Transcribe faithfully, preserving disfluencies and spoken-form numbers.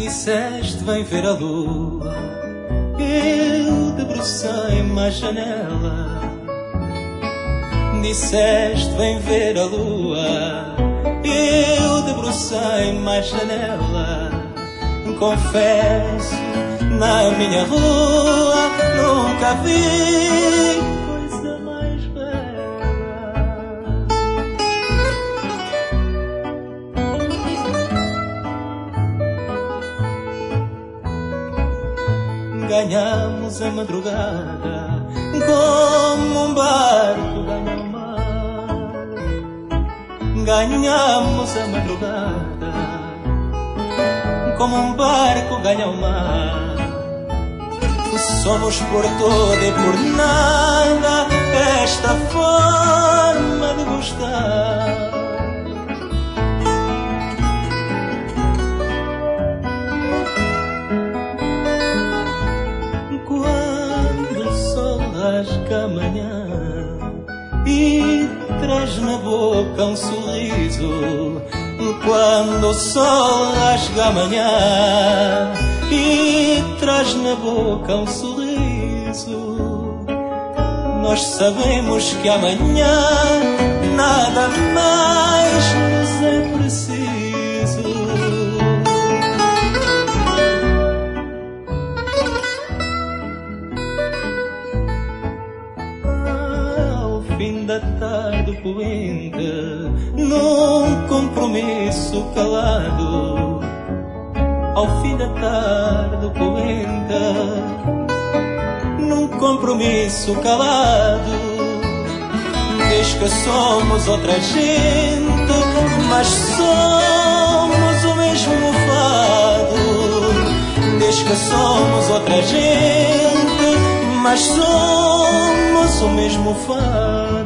Disseste vem ver a lua, eu debrucei-me à janela. Disseste vem ver a lua, eu debrucei-me à janela. Confesso, na minha rua nunca vi coisa mais bela. Ganhamos a madrugada como um barco ganha o mar. Ganhamos a madrugada como um barco ganha o mar. Somos por todo e por nada esta forma de gostar. Quando o sol rasga amanhã e traz na boca um sorriso, quando o sol rasga amanhã e traz na boca um sorriso, nós sabemos que amanhã nada mais nos é preciso. Ao fim da tarde o poeta, num compromisso calado, ao fim da tarde o poeta, num compromisso calado, diz que somos outra gente, mas somos o mesmo fado. Diz que somos outra gente, mas somos o mesmo fado.